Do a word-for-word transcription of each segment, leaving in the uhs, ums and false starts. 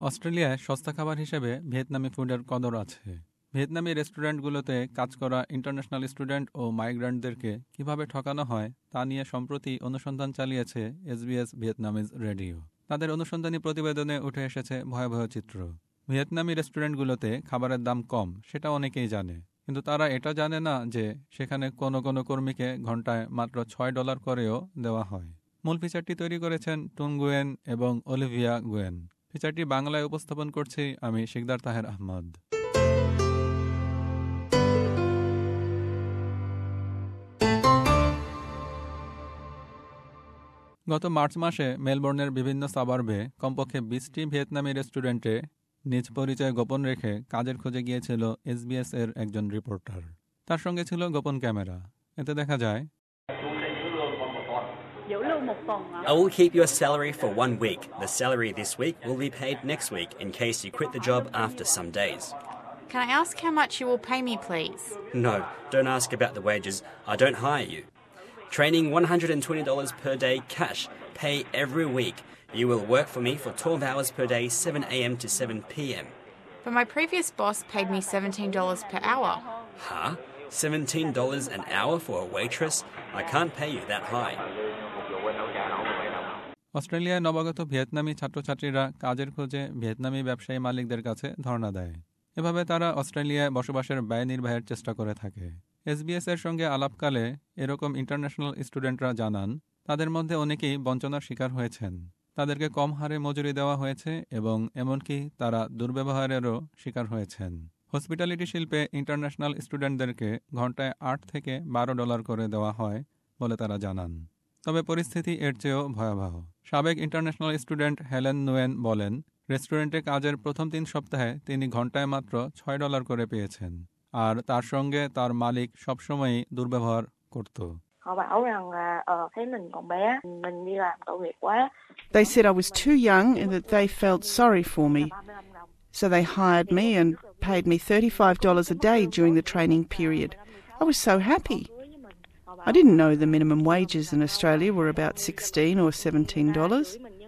অস্ট্রেলিয়ায় সস্তা খাবার হিসেবে ভিয়েতনামি ফুডের কদর আছে। ভিয়েতনামি রেস্টুরেন্টগুলোতে কাজ করা ইন্টারন্যাশনাল স্টুডেন্ট ও মাইগ্রান্টদেরকে কিভাবে ঠকানো হয় তা নিয়ে সম্প্রতি অনুসন্ধান চালিয়েছে এসবিএস ভিয়েতনামিজ রেডিও। তাদের অনুসন্ধানী প্রতিবেদনে উঠে এসেছে ভয়াবহ চিত্র। ভিয়েতনামি রেস্টুরেন্টগুলোতে খাবারের দাম কম, সেটা অনেকেই জানে, কিন্তু তারা এটা জানে না যে সেখানে কোনো কোনো কর্মীকে ঘন্টায় মাত্র ছয় ডলার করেও দেওয়া হয়। মূল ফিচারটি তৈরি করেছেন টুং গুয়েন এবং অলিভিয়া গুয়েন। ফিচারটি বাংলায় উপস্থাপন করছি আমি শিকদার তাহের আহমদ। গত মার্চ মাসে মেলবোর্নের বিভিন্ন সাবার্বে কমপক্ষে বিশটি ভিয়েতনামি রেস্টুরেন্টে নিজ পরিচয় গোপন রেখে কাজের খোঁজে গিয়েছিল এসবিএস এর একজন রিপোর্টার। তার সঙ্গে ছিল গোপন ক্যামেরা। এতে দেখা যায়, I will keep your salary for one week. The salary this week will be paid next week in case you quit the job after some days. Can I ask how much you will pay me, please? No, don't ask about the wages. I don't hire you. Training one hundred twenty dollars per day cash. Pay every week. You will work for me for twelve hours per day, seven a.m. to seven p.m. But my previous boss paid me seventeen dollars per hour. Huh? seventeen dollars an hour for a waitress? I can't pay you that high. অস্ট্রেলিয়ায় নবাগত ভিয়েতনামি ছাত্রছাত্রীরা কাজের খোঁজে ভিয়েতনামি ব্যবসায়ী মালিকদের কাছে ধর্ণা দেয়। এভাবে তারা অস্ট্রেলিয়ায় বসবাসের ব্যয় নির্বাহের চেষ্টা করে থাকে। এসবিএস এর সঙ্গে আলাপকালে এরকম ইন্টারন্যাশনাল স্টুডেন্টরা জানান, তাদের মধ্যে অনেকেই বঞ্চনার শিকার হয়েছেন। তাদেরকে কম হারে মজুরি দেওয়া হয়েছে এবং এমনকি তারা দুর্ব্যবহারেরও শিকার হয়েছেন। হসপিটালিটি শিল্পে ইন্টারন্যাশনাল স্টুডেন্টদেরকে ঘন্টায় আট থেকে বারো ডলার করে দেওয়া হয় বলে তারা জানান। তবে পরিস্থিতি এর চেয়েও ভয়াবহ। সাবেক ইন্টারন্যাশনাল স্টুডেন্ট হেলেন নুয়েন বলেন, রেস্টুরেন্টে কাজের প্রথম তিন সপ্তাহে তিনি ঘন্টায় মাত্র ছয় ডলার করে পেয়েছেন, আর তার সঙ্গে তার মালিক সবসময়ই দুর্ব্যবহার করত। They said I was too young and that they felt sorry for me. So they hired me and paid me thirty-five dollars a day during the training period. I was so happy. I didn't know the minimum wages in Australia were about sixteen or seventeen dollars.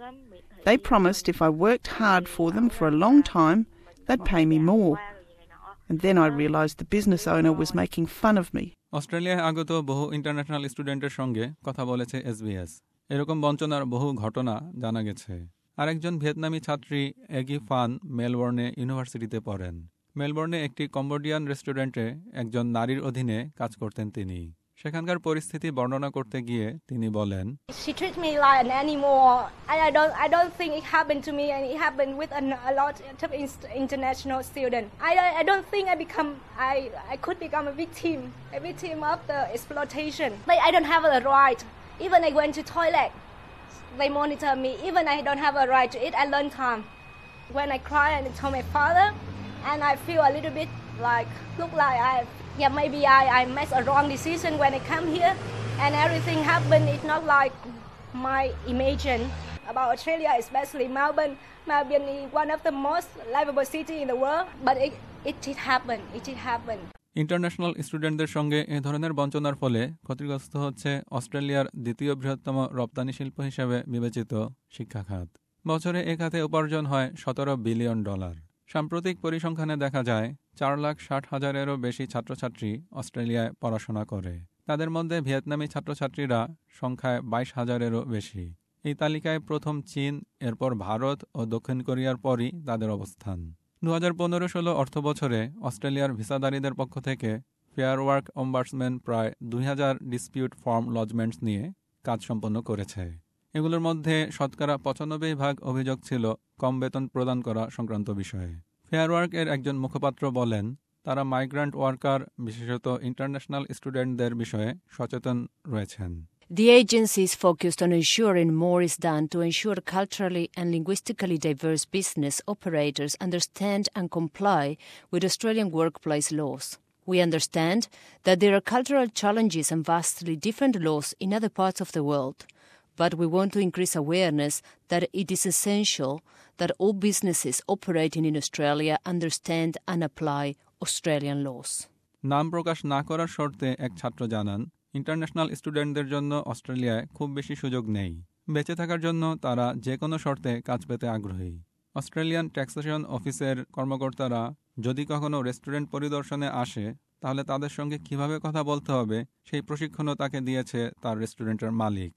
They promised if I worked hard for them for a long time, they'd pay me more. And then I realised the business owner was making fun of me. অস্ট্রেলিয়ায় আগত বহু international স্টুডেন্টের সঙ্গে কথা বলেছে SBS. এরকম বঞ্চনার বহু ঘটনা জানা গেছে। আরেকজন ভিয়েতনামি ছাত্রী এগি ফান মেলবোর্নে ইউনিভার্সিটিতে পড়েন। মেলবোর্নে একটি কম্বোডিয়ান রেস্টুরেন্টে একজন নারীর অধীনে কাজ করতেন তিনি। সেখানকার পরিস্থিতি বর্ণনা করতে গিয়ে তিনি বলেন, She treats me like an animal. I, I don't I don't think it happened to me, and it happened with a, a lot of international students. I, I don't think I become I I could become a victim, a victim of the exploitation. Like I don't have a right. Even I went to toilet, they monitor me. Even I don't have a right to eat at lunchtime. When I cry and tell my father, and I feel a little bit like look like I yeah maybe I I made a wrong decision when I come here, and everything happened. It's not like my imagine about Australia, especially Melbourne. Melbourne is one of the most livable city in the world, but it it did happen. It did happen. International স্টুডেন্টদের সঙ্গে এ ধরনের বঞ্চনার ফলে ক্ষতিগ্রস্ত হচ্ছে অস্ট্রেলিয়ার দ্বিতীয় বৃহত্তম রপ্তানি শিল্প হিসেবে বিবেচিত শিক্ষা খাত। বছরে এ খাতে উপার্জন হয় সতেরো বিলিয়ন ডলার। সাম্প্রতিক পরিসংখ্যানে দেখা যায় চার লাখ ষাট হাজারেরও বেশি ছাত্রছাত্রী অস্ট্রেলিয়ায় পড়াশোনা করে। তাদের মধ্যে ভিয়েতনামি ছাত্রছাত্রীরা সংখ্যায় বাইশ হাজারেরও বেশি। এই তালিকায় প্রথম চীন, এরপর ভারত ও দক্ষিণ কোরিয়ার পরই তাদের অবস্থান। দু হাজার পনেরো ষোলো অর্থ বছরে অস্ট্রেলিয়ার ভিসাদারীদের পক্ষ থেকে ফেয়ার ওয়ার্ক অম্বার্সম্যান প্রায় দুই হাজার ডিসপিউট ফর্ম লজমেন্টস নিয়ে কাজ সম্পন্ন করেছে। এগুলোর মধ্যে শতকরা পঁচানব্বই ভাগ অভিযোগ ছিল কম বেতন প্রদান করা সংক্রান্ত বিষয়ে। ফেয়ার ওয়ার্ক এর একজন মুখপাত্র বলেন, তারা মাইগ্রান্ট ওয়ার্কার, বিশেষত ইন্টারন্যাশনাল স্টুডেন্টদের বিষয়ে সচেতন রয়েছেন। The agency is focused on ensuring more is done to ensure culturally and linguistically diverse business operators understand and comply with Australian workplace laws. We understand that there are cultural challenges and vastly different laws in other parts of the world, but we want to increase awareness that it is essential that all businesses operating in Australia understand and apply Australian laws. নাম প্রকাশ না করার শর্তে এক ছাত্র জানান, international স্টুডেন্টদের জন্য অস্ট্রেলিয়ায় খুব বেশি সুযোগ নেই। বেঁচে থাকার জন্য তারা যে কোনো শর্তে কাজ পেতে আগ্রহী। অস্ট্রেলিয়ান ট্যাক্সেশন অফিসের কর্মকর্তারা যদি কখনো রেস্টুরেন্ট পরিদর্শনে আসে তাহলে তাদের সঙ্গে কিভাবে কথা বলতে হবে সেই প্রশিক্ষণও তাকে দিয়েছে তার রেস্টুরেন্টের মালিক।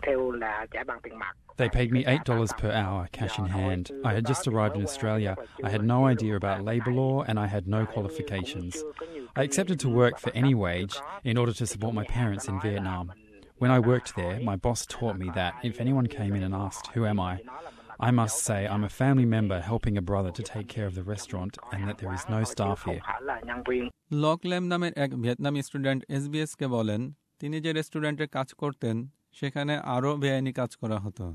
They paid me eight dollars per hour, cash in hand. I had just arrived in Australia. I had no idea about labour law and I had no qualifications. I accepted to work for any wage in order to support my parents in Vietnam. When I worked there, my boss taught me that if anyone came in and asked, "Who am I?" I must say I'm a family member helping a brother to take care of the restaurant and that there is no staff here. Loc Lam নামের এক ভিয়েতনামি student এসবিএসকে বলেন তিনি যে রেস্টুরেন্টে কাজ করতেন সেখানে আরও বেআইনি কাজ করা হতো।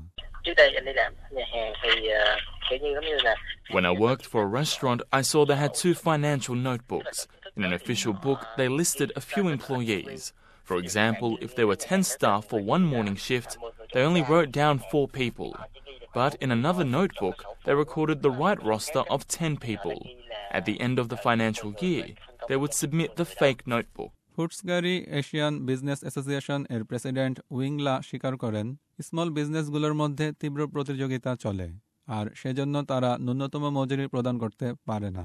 When I worked for a restaurant, I saw they had two financial notebooks. In an official book, they listed a few employees. For example, if there were ten staff for one morning shift, they only wrote down four people. But in another notebook, they recorded the right roster of ten people. At the end of the financial year, they would submit the fake notebook. ফুডসগারি Asian business association এর president উইংলা স্বীকার করেন small বিজনেসগুলোর মধ্যে তীব্র প্রতিযোগিতা চলে আর সেজন্য তারা ন্যূনতম মজুরি প্রদান করতে পারে না।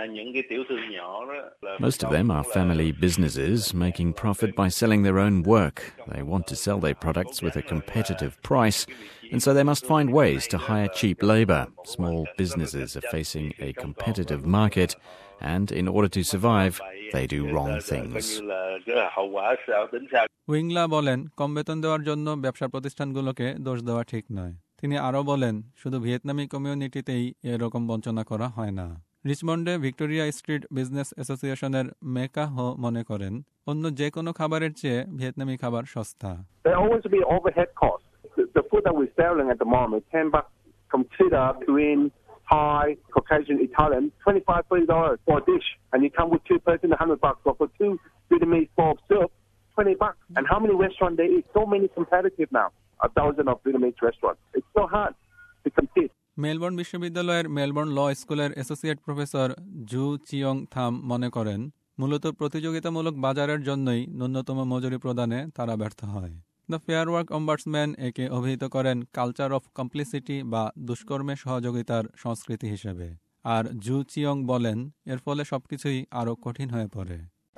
Most of them are family businesses making profit by selling their own work. They want to sell their products with a competitive price, and so they must find ways to hire cheap labour. Small businesses are facing a competitive market, and in order to survive, they do wrong things. উইংলা বলেন কম বেতন দেওয়ার জন্য ব্যবসা প্রতিষ্ঠানগুলোকে দোষ দেওয়া ঠিক নয়। তিনি আরও বলেন শুধু ভিয়েতনামি কমিউনিটিতেই এরকম বঞ্চনা করা হয় না। রিচমন্ডে ভিক্টোরিয়া স্ট্রিট বিজনেস অ্যাসোসিয়েশনের মেকা হো মনে করেন অন্য যে কোনো খাবারের চেয়ে ভিয়েতনামি খাবার সস্তা। There always be overhead costs. The food that we're selling at the moment, ten bucks consider Korean, Thai, Caucasian, Italian, twenty-five, thirty dollars for a dish, and you come with two person, a hundred bucks. But for two Vietnamese bowl of soup, twenty bucks. And how many restaurants there is? So many competitive now. A thousand of Vietnamese restaurants. It's so hard to compete. Melbourne বিশ্ববিদ্যালয়ের Melbourne law স্কুলের associate professor Joo চিয়ং থাম মনে করেন মূলত প্রতিযোগিতামূলক বাজারের জন্যই ন্যূনতম মজুরি প্রদানে তারা ব্যর্থ হয়। দ্য ফেয়ার ওয়ার্ক অম্বার্সম্যান একে অভিহিত করেন কালচার অফ কমপ্লিসিটি বা দুষ্কর্মে সহযোগিতার সংস্কৃতি হিসেবে। আর জু চিয়ং বলেন এর ফলে সবকিছুই আরও কঠিন হয়ে পড়ে।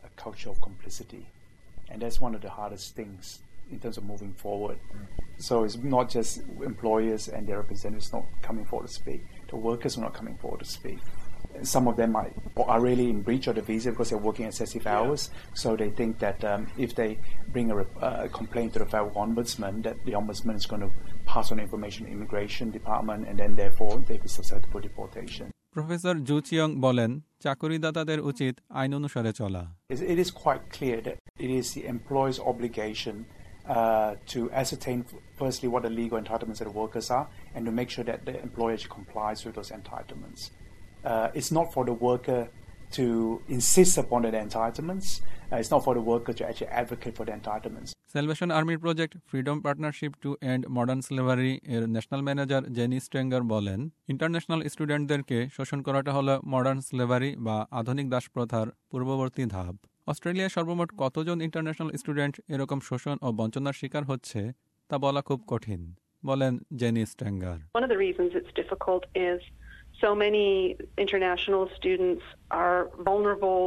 And that's one of the hardest things in terms of moving forward. So it's not just employers and their representatives not coming forward to speak. The workers are not coming forward to speak. Some of them might, are really in breach of the visa because they're working excessive hours. So they think that um, if they bring a uh, complaint to the federal ombudsman, that the ombudsman is going to pass on information to immigration department, and then therefore they be susceptible to deportation. Professor Joo Cheong বলেন চাকরিদাতাদের উচিত আইন অনুসারে চলা। It is quite clear that it is the employer's obligation uh, to ascertain firstly what the legal entitlements of the workers are and to make sure that the employer complies with those entitlements. Uh, it's not for the worker to insist upon the entitlements. Uh, it's not for the worker to actually advocate for the entitlements. Salvation Army Project Freedom Partnership to End Modern Slavery এর national manager Jenny Stanger বলেন international স্টুডেন্টদেরকে শোষণ করাটা হলো modern slavery বা আধুনিক দাসপ্রথার পূর্ববর্তী ধাপ। অস্ট্রেলিয়ায় সর্বমোট কতজন ইন্টারন্যাশনাল স্টুডেন্ট এরকম শোষণ ও বঞ্চনার শিকার হচ্ছে তা বলা খুব কঠিন, বলেন Jenny Stanger. One of the reasons it's difficult is so many international students are vulnerable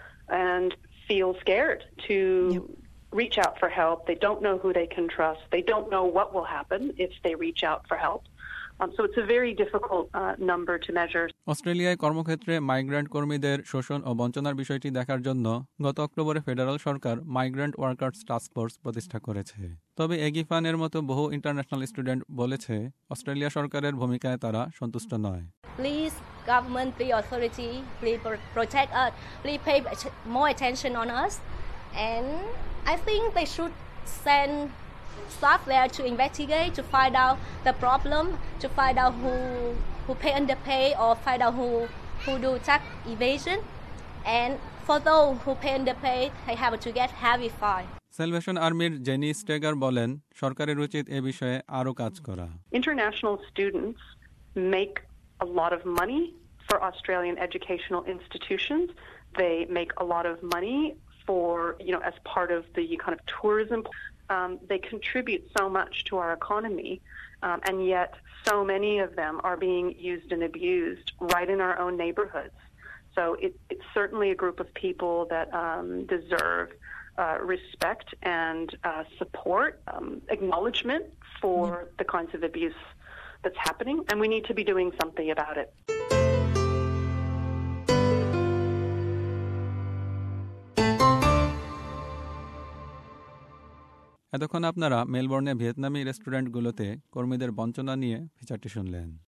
and feel scared to yep. reach out for help. They don't know who they can trust. They don't know what will happen if they reach out for help. Um, so it's a very difficult uh, number to measure. অস্ট্রেলিয়ায় কর্মক্ষেত্রে migrant কর্মীদের শোষণ ও বঞ্চনার বিষয়টি দেখার জন্য গত অক্টোবরে ফেডারাল সরকার মাইগ্রেন্ট ওয়ার্কার্স টাস্ক ফোর্স প্রতিষ্ঠা করেছে। তবে এগিফান এর মতো বহু ইন্টারন্যাশনাল স্টুডেন্ট বলেছে অস্ট্রেলিয়া সরকারের ভূমিকায় তারা সন্তুষ্ট নয়। Please, government, please, authority, please protect us. Please pay more attention on us. And I think they should send staff there to investigate, to find out the problem, to find out who who pay underpay or find out who who do tax evasion. And for those who pay underpay, they have to get heavy fine. Salvation Armyর Jenny Stanger বলেন সরকারের উচিত এ বিষয়ে আরো কাজ করা। International students make a lot of money for Australian educational institutions. They make a lot of money for, you know, as part of the kind of tourism. Um, they contribute so much to our economy, um, and yet so many of them are being used and abused right in our own neighborhoods. So it, it's certainly a group of people that um, deserve uh, respect and uh, support, um, acknowledgement for yeah. the kinds of abuse that's happening, and we need to be doing something about it. এতক্ষণ আপনারা মেলবোর্নে ভিয়েতনামি রেস্টুরেন্টগুলোতে কর্মীদের বঞ্চনা নিয়ে ফিচারটি শুনলেন।